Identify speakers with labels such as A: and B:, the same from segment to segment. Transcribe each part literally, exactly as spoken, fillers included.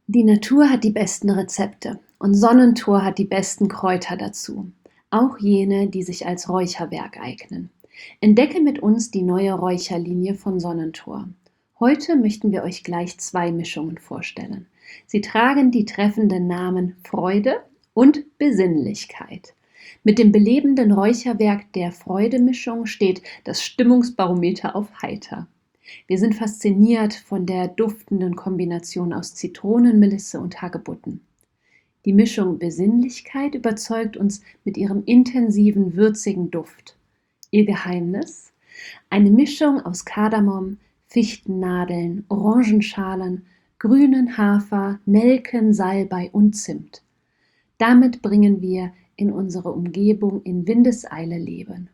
A: Die Natur hat die besten Rezepte und Sonnentor hat die besten Kräuter dazu, auch jene, die sich als Räucherwerk eignen. Entdecke mit uns die neue Räucherlinie von Sonnentor. Heute möchten wir euch gleich zwei Mischungen vorstellen. Sie tragen die treffenden Namen Freude und Besinnlichkeit. Mit dem belebenden Räucherwerk der Freude-Mischung steht das Stimmungsbarometer auf heiter. Wir sind fasziniert von der duftenden Kombination aus Zitronenmelisse und Hagebutten. Die Mischung Besinnlichkeit überzeugt uns mit ihrem intensiven, würzigen Duft. Ihr Geheimnis? Eine Mischung aus Kardamom, Fichtennadeln, Orangenschalen, grünen Hafer, Nelken, Salbei und Zimt. Damit bringen wir in unsere Umgebung in Windeseile Leben.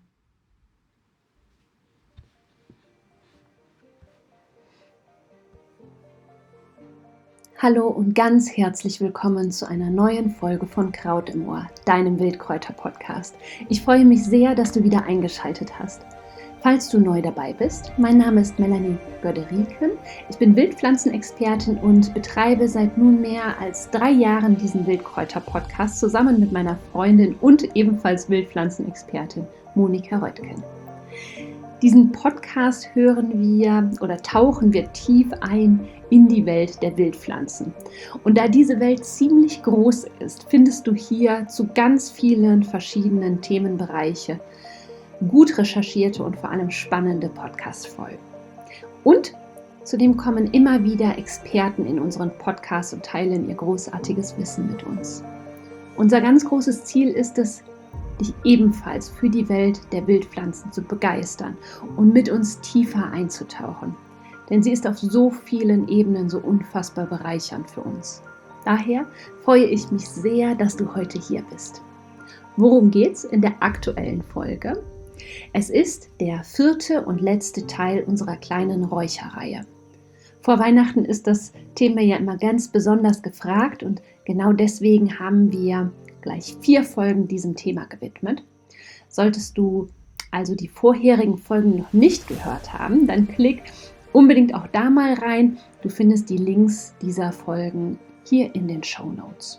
A: Hallo und ganz herzlich willkommen zu einer neuen Folge von Kraut im Ohr, deinem Wildkräuter-Podcast. Ich freue mich sehr, dass du wieder eingeschaltet hast. Falls du neu dabei bist, mein Name ist Melanie Göderiken. Ich bin Wildpflanzenexpertin und betreibe seit nunmehr als drei Jahren diesen Wildkräuter-Podcast zusammen mit meiner Freundin und ebenfalls Wildpflanzenexpertin Monika Röttgen. Diesen Podcast hören wir oder tauchen wir tief ein in die Welt der Wildpflanzen. Und da diese Welt ziemlich groß ist, findest du hier zu ganz vielen verschiedenen Themenbereiche gut recherchierte und vor allem spannende Podcast-Folgen. Und zudem kommen immer wieder Experten in unseren Podcast und teilen ihr großartiges Wissen mit uns. Unser ganz großes Ziel ist es, dich ebenfalls für die Welt der Wildpflanzen zu begeistern und mit uns tiefer einzutauchen. Denn sie ist auf so vielen Ebenen so unfassbar bereichernd für uns. Daher freue ich mich sehr, dass du heute hier bist. Worum geht's in der aktuellen Folge? Es ist der vierte und letzte Teil unserer kleinen Räucherreihe. Vor Weihnachten ist das Thema ja immer ganz besonders gefragt und genau deswegen haben wir gleich vier Folgen diesem Thema gewidmet. Solltest du also die vorherigen Folgen noch nicht gehört haben, dann klick unbedingt auch da mal rein. Du findest die Links dieser Folgen hier in den Shownotes.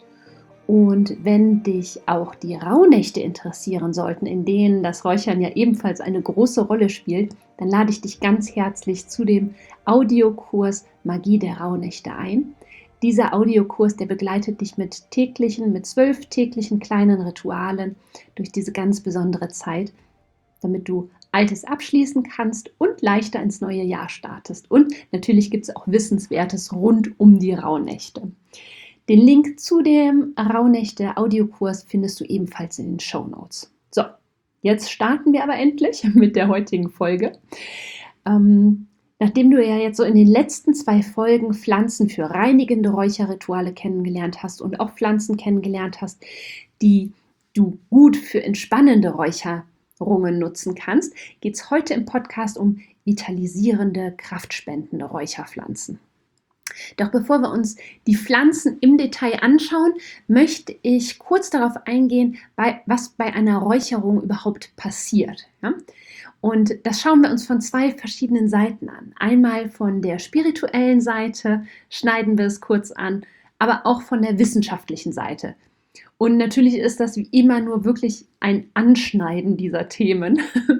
A: Und wenn dich auch die Rauhnächte interessieren sollten, in denen das Räuchern ja ebenfalls eine große Rolle spielt, dann lade ich dich ganz herzlich zu dem Audiokurs Magie der Rauhnächte ein. Dieser Audiokurs, der begleitet dich mit täglichen, mit zwölf täglichen kleinen Ritualen durch diese ganz besondere Zeit, damit du Altes abschließen kannst und leichter ins neue Jahr startest. Und natürlich gibt es auch Wissenswertes rund um die Rauhnächte. Den Link zu dem Rauhnächte-Audiokurs findest du ebenfalls in den Shownotes. So, jetzt starten wir aber endlich mit der heutigen Folge. Ähm, Nachdem du ja jetzt so in den letzten zwei Folgen Pflanzen für reinigende Räucherrituale kennengelernt hast und auch Pflanzen kennengelernt hast, die du gut für entspannende Räucherungen nutzen kannst, geht es heute im Podcast um vitalisierende, kraftspendende Räucherpflanzen. Doch bevor wir uns die Pflanzen im Detail anschauen, möchte ich kurz darauf eingehen, was bei einer Räucherung überhaupt passiert. Ja? Und das schauen wir uns von zwei verschiedenen Seiten an. Einmal von der spirituellen Seite schneiden wir es kurz an, aber auch von der wissenschaftlichen Seite. Und natürlich ist das wie immer nur wirklich ein Anschneiden dieser Themen.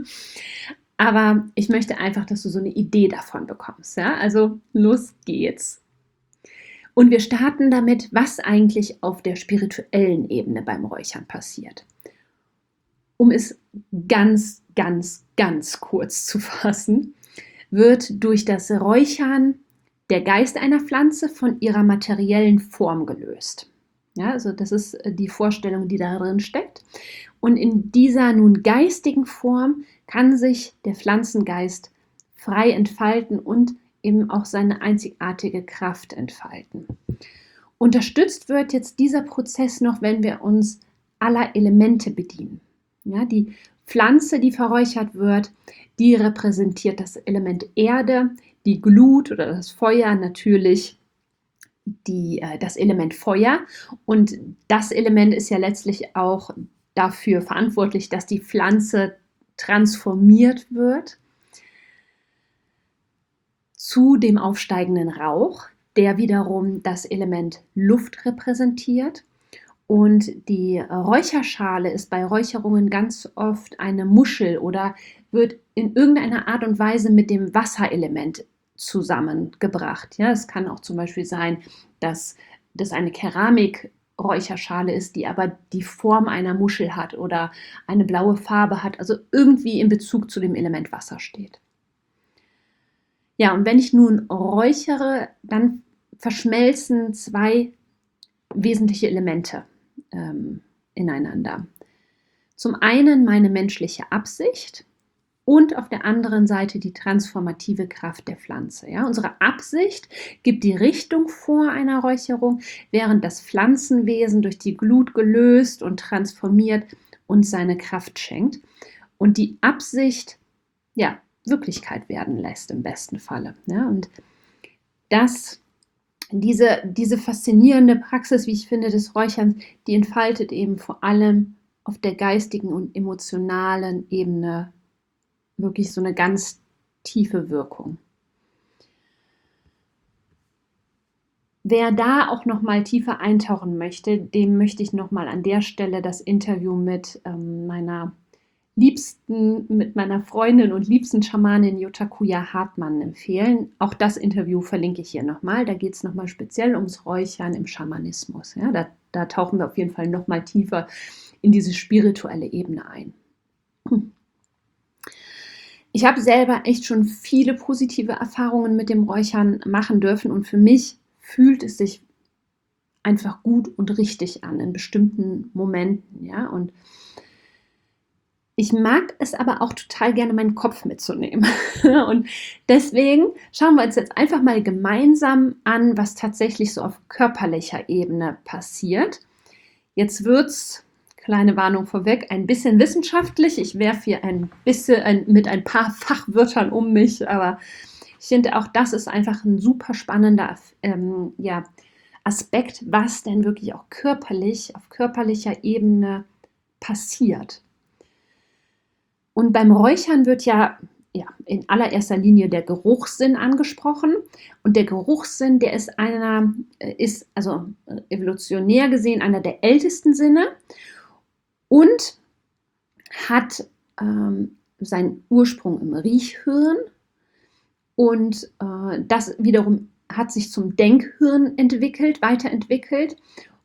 A: Aber ich möchte einfach, dass du so eine Idee davon bekommst. Ja? Also los geht's. Und wir starten damit, was eigentlich auf der spirituellen Ebene beim Räuchern passiert. Um es ganz, ganz, ganz kurz zu fassen, wird durch das Räuchern der Geist einer Pflanze von ihrer materiellen Form gelöst. Ja, also das ist die Vorstellung, die da drin steckt. Und in dieser nun geistigen Form kann sich der Pflanzengeist frei entfalten und eben auch seine einzigartige Kraft entfalten. Unterstützt wird jetzt dieser Prozess noch, wenn wir uns aller Elemente bedienen. Ja, die Pflanze, die verräuchert wird, die repräsentiert das Element Erde, die Glut oder das Feuer natürlich die, äh, das Element Feuer. Und das Element ist ja letztlich auch dafür verantwortlich, dass die Pflanze transformiert wird zu dem aufsteigenden Rauch. der wiederum das Element Luft repräsentiert. Und die Räucherschale ist bei Räucherungen ganz oft eine Muschel oder wird in irgendeiner Art und Weise mit dem Wasserelement zusammengebracht. Ja, es kann auch zum Beispiel sein, dass das eine Keramikräucherschale ist, die aber die Form einer Muschel hat oder eine blaue Farbe hat, also irgendwie in Bezug zu dem Element Wasser steht. Ja, und wenn ich nun räuchere, dann verschmelzen zwei wesentliche Elemente ähm, ineinander. Zum einen meine menschliche Absicht und auf der anderen Seite die transformative Kraft der Pflanze. Ja, unsere Absicht gibt die Richtung vor einer Räucherung, während das Pflanzenwesen durch die Glut gelöst und transformiert uns seine Kraft schenkt und die Absicht, ja, Wirklichkeit werden lässt im besten Falle. Ja, und das Diese, diese faszinierende Praxis, wie ich finde, des Räucherns, die entfaltet eben vor allem auf der geistigen und emotionalen Ebene wirklich so eine ganz tiefe Wirkung. Wer da auch noch mal tiefer eintauchen möchte, dem möchte ich noch mal an der Stelle das Interview mit ähm, meiner liebsten, mit meiner Freundin und liebsten Schamanin Yotakuya Hartmann empfehlen. Auch das Interview verlinke ich hier nochmal. Da geht es nochmal speziell ums Räuchern im Schamanismus. Ja, da, da tauchen wir auf jeden Fall nochmal tiefer in diese spirituelle Ebene ein. Ich habe selber echt schon viele positive Erfahrungen mit dem Räuchern machen dürfen und für mich fühlt es sich einfach gut und richtig an in bestimmten Momenten. Ja, und ich mag es aber auch total gerne, meinen Kopf mitzunehmen. Und deswegen schauen wir uns jetzt einfach mal gemeinsam an, was tatsächlich so auf körperlicher Ebene passiert. Jetzt wird es, kleine Warnung vorweg, ein bisschen wissenschaftlich. Ich werfe hier ein bisschen ein, mit ein paar Fachwörtern um mich, aber ich finde auch, das ist einfach ein super spannender ähm, ja, Aspekt, was denn wirklich auch körperlich, auf körperlicher Ebene passiert. Und beim Räuchern wird ja, ja in allererster Linie der Geruchssinn angesprochen. Und der Geruchssinn, der ist einer, ist also evolutionär gesehen einer der ältesten Sinne und hat ähm, seinen Ursprung im Riechhirn. Und äh, das wiederum hat sich zum Denkhirn entwickelt, weiterentwickelt.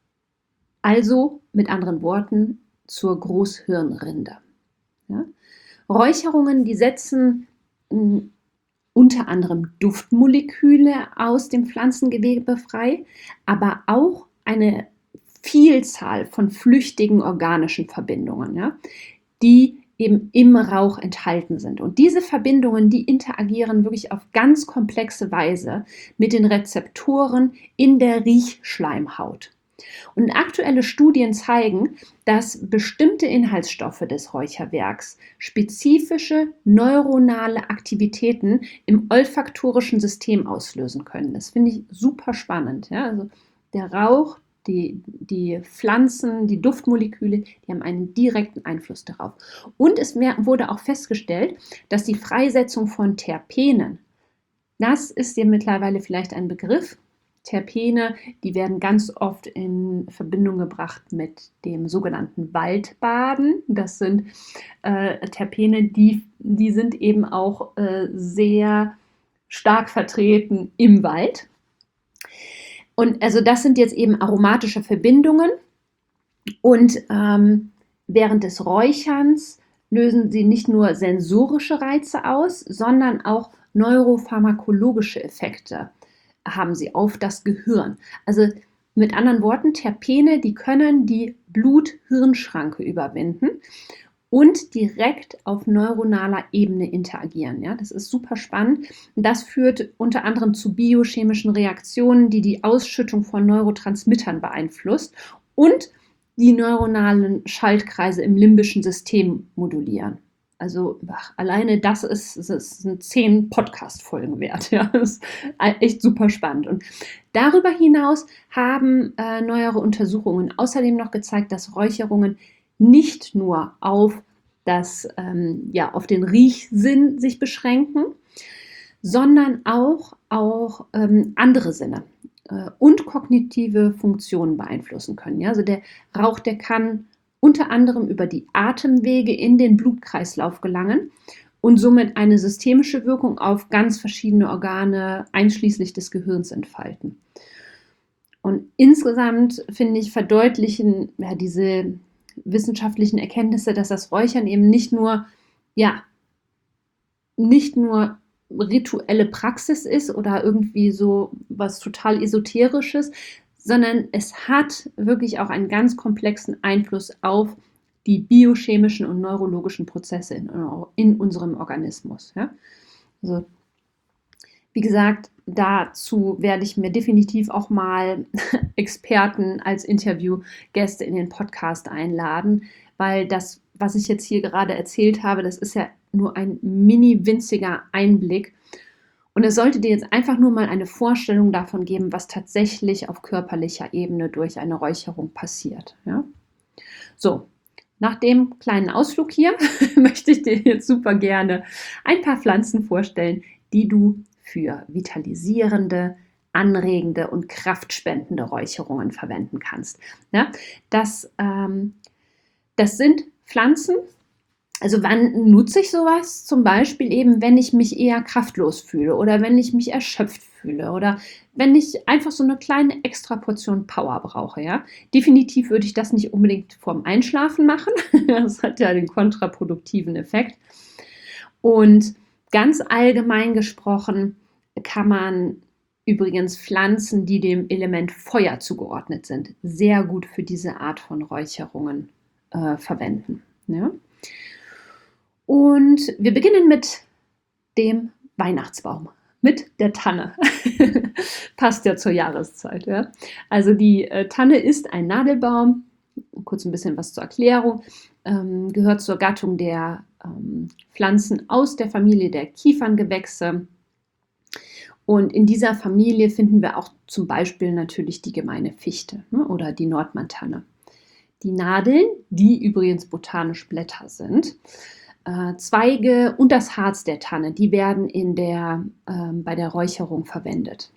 A: Also mit anderen Worten zur Großhirnrinde. Ja? Räucherungen, die setzen mh, unter anderem Duftmoleküle aus dem Pflanzengewebe frei, aber auch eine Vielzahl von flüchtigen organischen Verbindungen, ja, die eben im Rauch enthalten sind. Und diese Verbindungen, die interagieren wirklich auf ganz komplexe Weise mit den Rezeptoren in der Riechschleimhaut. Und aktuelle Studien zeigen, dass bestimmte Inhaltsstoffe des Räucherwerks spezifische neuronale Aktivitäten im olfaktorischen System auslösen können. Das finde ich super spannend. Ja? Also der Rauch, die, die Pflanzen, die Duftmoleküle, die haben einen direkten Einfluss darauf. Und es wurde auch festgestellt, dass die Freisetzung von Terpenen, das ist dir mittlerweile vielleicht ein Begriff. Terpene, die werden ganz oft in Verbindung gebracht mit dem sogenannten Waldbaden. Das sind äh, Terpene, die, die sind eben auch äh, sehr stark vertreten im Wald. Und also das sind jetzt eben aromatische Verbindungen und ähm, während des Räucherns lösen sie nicht nur sensorische Reize aus, sondern auch neuropharmakologische Effekte haben sie auf das Gehirn. Also mit anderen Worten, Terpene, die können die Blut-Hirn-Schranke überwinden und direkt auf neuronaler Ebene interagieren. Ja, das ist super spannend. Und das führt unter anderem zu biochemischen Reaktionen, die die Ausschüttung von Neurotransmittern beeinflusst und die neuronalen Schaltkreise im limbischen System modulieren. Also ach, alleine das ist, das sind zehn Podcast-Folgen wert. Ja, das ist echt super spannend. Und darüber hinaus haben äh, neuere Untersuchungen außerdem noch gezeigt, dass Räucherungen nicht nur auf, das, ähm, ja, auf den Riechsinn sich beschränken, sondern auch, auch ähm, andere Sinne. äh, und kognitive Funktionen beeinflussen können. Ja? Also der Rauch, der kann unter anderem über die Atemwege in den Blutkreislauf gelangen und somit eine systemische Wirkung auf ganz verschiedene Organe, einschließlich des Gehirns, entfalten. Und insgesamt, finde ich, verdeutlichen ja, diese wissenschaftlichen Erkenntnisse, dass das Räuchern eben nicht nur, ja, nicht nur rituelle Praxis ist oder irgendwie so was total Esoterisches, sondern es hat wirklich auch einen ganz komplexen Einfluss auf die biochemischen und neurologischen Prozesse in, in unserem Organismus. Ja? Also, wie gesagt, dazu werde ich mir definitiv auch mal Experten als Interviewgäste in den Podcast einladen, weil das, was ich jetzt hier gerade erzählt habe, das ist ja nur ein mini winziger Einblick. Und es sollte dir jetzt einfach nur mal eine Vorstellung davon geben, was tatsächlich auf körperlicher Ebene durch eine Räucherung passiert. Ja? So, nach dem kleinen Ausflug hier möchte ich dir jetzt super gerne ein paar Pflanzen vorstellen, die du für vitalisierende, anregende und kraftspendende Räucherungen verwenden kannst. Ja, das, ähm, das sind Pflanzen. Also wann nutze ich sowas? Zum Beispiel eben, wenn ich mich eher kraftlos fühle oder wenn ich mich erschöpft fühle oder wenn ich einfach so eine kleine extra Portion Power brauche. Ja? Definitiv würde ich das nicht unbedingt vorm Einschlafen machen. Das hat ja den kontraproduktiven Effekt. Und ganz allgemein gesprochen kann man übrigens Pflanzen, die dem Element Feuer zugeordnet sind, sehr gut für diese Art von Räucherungen äh, verwenden. Ja? Und wir beginnen mit dem Weihnachtsbaum, mit der Tanne. Passt ja zur Jahreszeit. Ja? Also die äh, Tanne ist ein Nadelbaum, kurz ein bisschen was zur Erklärung, ähm, gehört zur Gattung der ähm, Pflanzen aus der Familie der Kieferngewächse. Und in dieser Familie finden wir auch zum Beispiel natürlich die gemeine Fichte, ne, oder die Nordmantanne. Die Nadeln, die übrigens botanisch Blätter sind, äh, Zweige und das Harz der Tanne, die werden in der, äh, bei der Räucherung verwendet.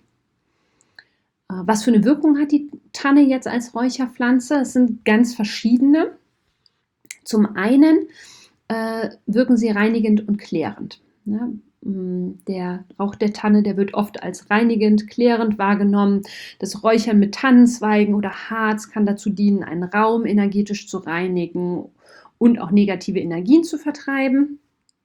A: Äh, was für eine Wirkung hat die Tanne jetzt als Räucherpflanze? Es sind ganz verschiedene. Zum einen äh, wirken sie reinigend und klärend. Ja, der Rauch der Tanne, der wird oft als reinigend, klärend wahrgenommen. Das Räuchern mit Tannenzweigen oder Harz kann dazu dienen, einen Raum energetisch zu reinigen und auch negative Energien zu vertreiben.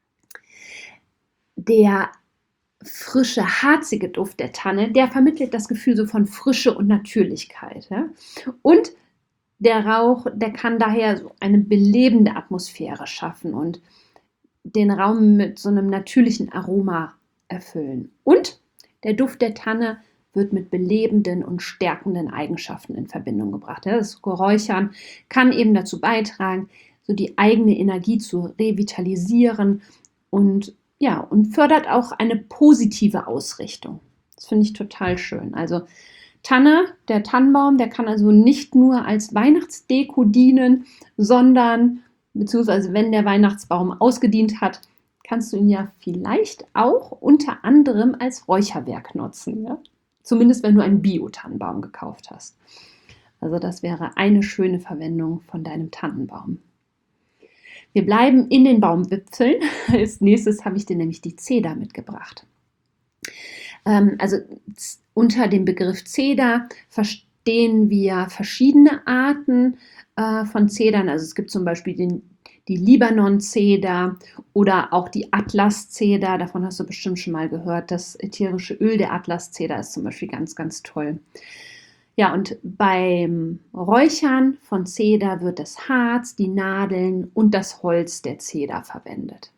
A: Der frische, harzige Duft der Tanne, der vermittelt das Gefühl so von Frische und Natürlichkeit. Ja? Und der Rauch, der kann daher so eine belebende Atmosphäre schaffen und den Raum mit so einem natürlichen Aroma erfüllen. Und der Duft der Tanne wird mit belebenden und stärkenden Eigenschaften in Verbindung gebracht. Das Räuchern kann eben dazu beitragen, so die eigene Energie zu revitalisieren und, ja, und fördert auch eine positive Ausrichtung. Das finde ich total schön. Also Tanne, der Tannenbaum, der kann also nicht nur als Weihnachtsdeko dienen, sondern beziehungsweise wenn der Weihnachtsbaum ausgedient hat, kannst du ihn ja vielleicht auch unter anderem als Räucherwerk nutzen. Ja? Zumindest wenn du einen Bio-Tannenbaum gekauft hast. Also das wäre eine schöne Verwendung von deinem Tannenbaum. Wir bleiben in den Baumwipfeln. Als nächstes habe ich dir nämlich die Zeder mitgebracht. Ähm, also unter dem Begriff Zeder verstehen wir verschiedene Arten äh, von Zedern. Also es gibt zum Beispiel den, die Libanon-Zeder oder auch die Atlas-Zeder. Davon hast du bestimmt schon mal gehört. Das ätherische Öl der Atlas-Zeder ist zum Beispiel ganz, ganz toll. Ja, und beim Räuchern von Zeder wird das Harz, die Nadeln und das Holz der Zeder verwendet.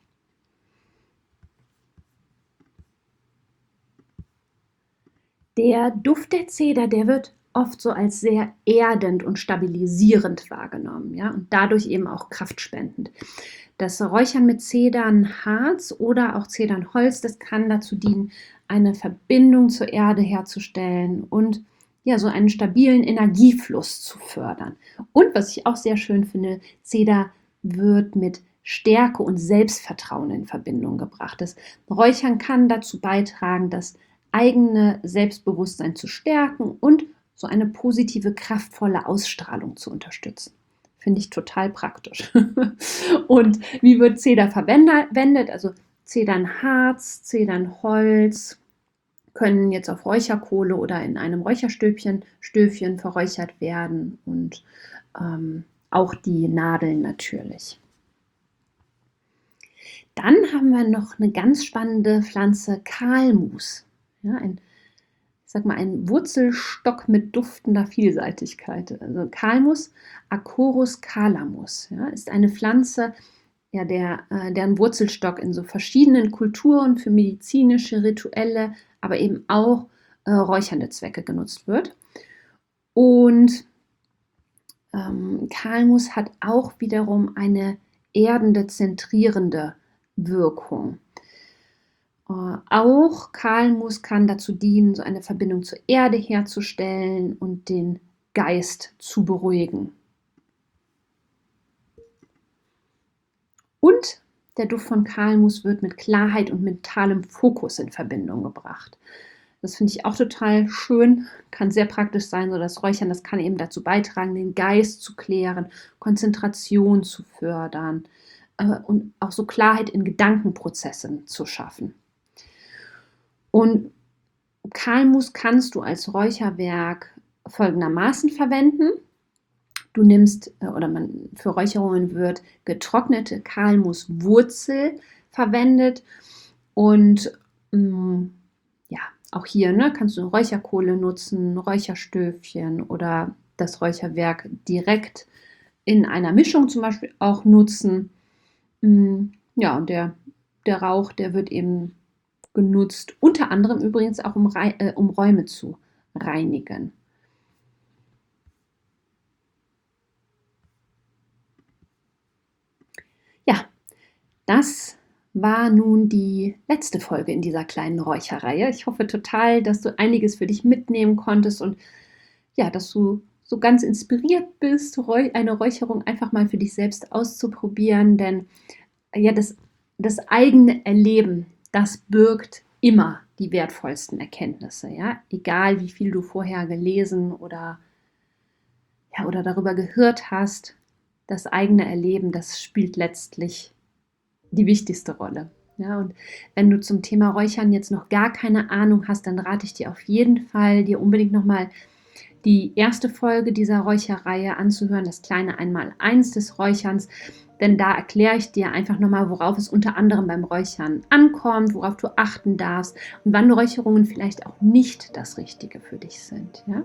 A: Der Duft der Zeder, der wird oft so als sehr erdend und stabilisierend wahrgenommen, ja, und dadurch eben auch kraftspendend. Das Räuchern mit Zedernharz oder auch Zedernholz, das kann dazu dienen, eine Verbindung zur Erde herzustellen und ja, so einen stabilen Energiefluss zu fördern. Und was ich auch sehr schön finde, Zeder wird mit Stärke und Selbstvertrauen in Verbindung gebracht. Das Räuchern kann dazu beitragen, dass eigene Selbstbewusstsein zu stärken und so eine positive, kraftvolle Ausstrahlung zu unterstützen. Finde ich total praktisch. Und wie wird Zeder verwendet? Also Zedernharz, Zedernholz können jetzt auf Räucherkohle oder in einem Räucherstöpchen Stöfchen verräuchert werden und ähm, auch die Nadeln natürlich. Dann haben wir noch eine ganz spannende Pflanze, Kahlmus. Ja, ein, ich sag mal, ein Wurzelstock mit duftender Vielseitigkeit. Also Kahlmus, Acorus calamus, ja, ist eine Pflanze, ja, der, äh, deren Wurzelstock in so verschiedenen Kulturen für medizinische, rituelle, aber eben auch äh, räuchernde Zwecke genutzt wird. Und ähm, Kahlmus hat auch wiederum eine erdende, zentrierende Wirkung. Äh, auch Kahlmus kann dazu dienen, so eine Verbindung zur Erde herzustellen und den Geist zu beruhigen. Und der Duft von Kahlmus wird mit Klarheit und mentalem Fokus in Verbindung gebracht. Das finde ich auch total schön, kann sehr praktisch sein, so das Räuchern, das kann eben dazu beitragen, den Geist zu klären, Konzentration zu fördern äh, und auch so Klarheit in Gedankenprozessen zu schaffen. Und Kahlmus kannst du als Räucherwerk folgendermaßen verwenden. Du nimmst, oder man für Räucherungen wird getrocknete Kahlmuswurzel verwendet und mh, ja, auch hier ne, kannst du Räucherkohle nutzen, Räucherstöfchen oder das Räucherwerk direkt in einer Mischung zum Beispiel auch nutzen. Ja, und der, der Rauch, der wird eben genutzt, unter anderem übrigens auch um, äh, um Räume zu reinigen. Ja, das war nun die letzte Folge in dieser kleinen Räucherreihe. Ich hoffe total, dass du einiges für dich mitnehmen konntest und ja, dass du so ganz inspiriert bist, eine Räucherung einfach mal für dich selbst auszuprobieren, denn ja, das, das eigene Erleben, das birgt immer die wertvollsten Erkenntnisse, ja, egal wie viel du vorher gelesen oder ja, oder darüber gehört hast, das eigene Erleben, das spielt letztlich die wichtigste Rolle. Ja, und wenn du zum Thema Räuchern jetzt noch gar keine Ahnung hast, dann rate ich dir auf jeden Fall, dir unbedingt nochmal die erste Folge dieser Räucherreihe anzuhören, das kleine Einmaleins des Räucherns, denn da erkläre ich dir einfach nochmal, worauf es unter anderem beim Räuchern ankommt, worauf du achten darfst und wann Räucherungen vielleicht auch nicht das Richtige für dich sind. Ja?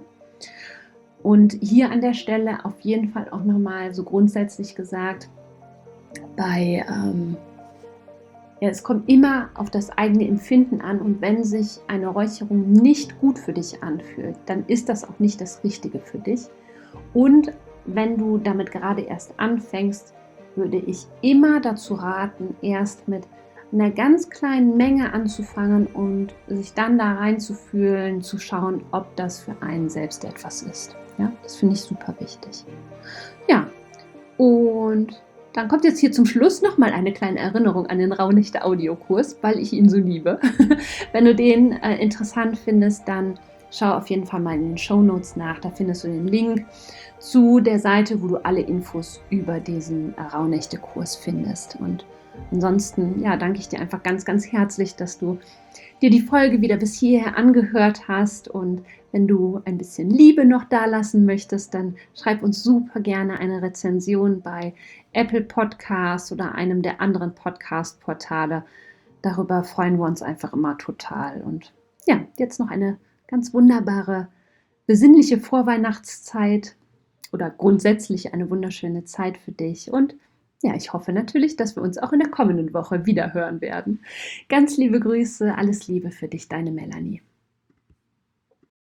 A: Und hier an der Stelle auf jeden Fall auch nochmal so grundsätzlich gesagt, bei ähm, ja, es kommt immer auf das eigene Empfinden an und wenn sich eine Räucherung nicht gut für dich anfühlt, dann ist das auch nicht das Richtige für dich. Und wenn du damit gerade erst anfängst, würde ich immer dazu raten, erst mit einer ganz kleinen Menge anzufangen und sich dann da reinzufühlen, zu schauen, ob das für einen selbst etwas ist. Ja, das finde ich super wichtig. Ja, und dann kommt jetzt hier zum Schluss nochmal eine kleine Erinnerung an den Rauhnächte Audiokurs, weil ich ihn so liebe. Wenn du den äh, interessant findest, dann schau auf jeden Fall mal in den Shownotes nach. Da findest du den Link zu der Seite, wo du alle Infos über diesen äh, Rauhnächte-Kurs findest. Und ansonsten, ja, danke ich dir einfach ganz, ganz herzlich, dass du dir die Folge wieder bis hierher angehört hast. Und wenn du ein bisschen Liebe noch dalassen möchtest, dann schreib uns super gerne eine Rezension bei Apple Podcasts oder einem der anderen Podcast-Portale. Darüber freuen wir uns einfach immer total. Und ja, jetzt noch eine ganz wunderbare, besinnliche Vorweihnachtszeit oder grundsätzlich eine wunderschöne Zeit für dich. Und ja, ich hoffe natürlich, dass wir uns auch in der kommenden Woche wieder hören werden. Ganz liebe Grüße, alles Liebe für dich, deine Melanie.